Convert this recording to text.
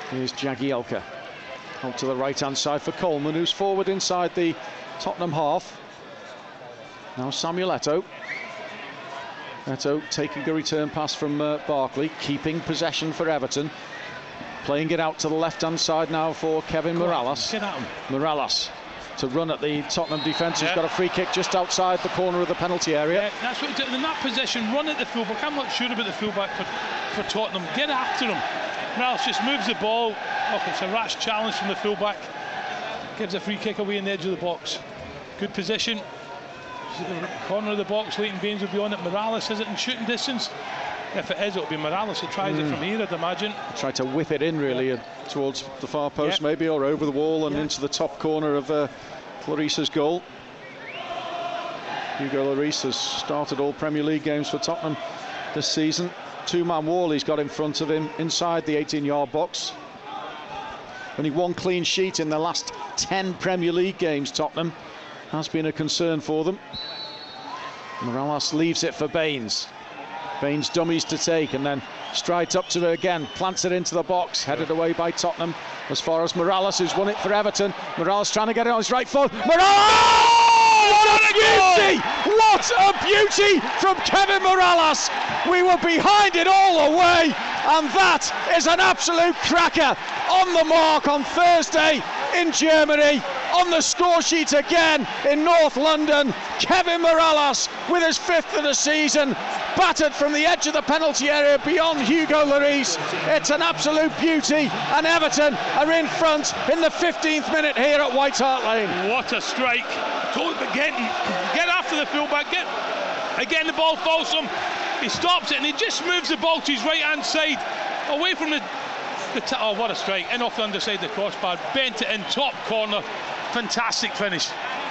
Here's Jagielka. Out to the right-hand side for Coleman, who's forward inside the Tottenham half. Now Samuel Eto'o. Eto'o taking a return pass from Barkley, keeping possession for Everton. Playing it out to the left-hand side now for Kevin Mirallas. Get at him. Mirallas to run at the Tottenham defence. He's got a free kick just outside the corner of the penalty area. Yeah, that's what in that position, run at the fullback. I'm not sure about the fullback for Tottenham. Get after him. Mirallas just moves the ball. Look, it's a rash challenge from the fullback. Gives a free kick away in the edge of the box. Good position. Corner of the box. Leighton Baines will be on it. Mirallas is it in shooting distance? If it is, it'll be Mirallas who tries it from here, I'd imagine. Try to whip it in really towards the far post maybe, or over the wall and into the top corner of Lloris's goal. Hugo Lloris has started all Premier League games for Tottenham this season. Two-man wall he's got in front of him inside the 18-yard box. Only one clean sheet in the last 10 Premier League games, Tottenham. Has been a concern for them. Mirallas leaves it for Baines. Baines dummies to take and then strides up to her again, plants it into the box, headed away by Tottenham as far as Mirallas, who's won it for Everton. Mirallas trying to get it on his right foot. Mirallas! What a beauty! What a beauty from Kevin Mirallas! We were behind it all the way, and that is an absolute cracker. On the mark on Thursday in Germany, on the score sheet again in North London. Kevin Mirallas with his 5th of the season, battered from the edge of the penalty area beyond Hugo Lloris. It's an absolute beauty, and Everton are in front in the 15th minute here at White Hart Lane. What a strike. Get after the fullback. Again, the ball falls to him. He stops it and he just moves the ball to his right hand side, away from oh, what a strike. In off the underside of the crossbar, bent it in, top corner. Fantastic finish.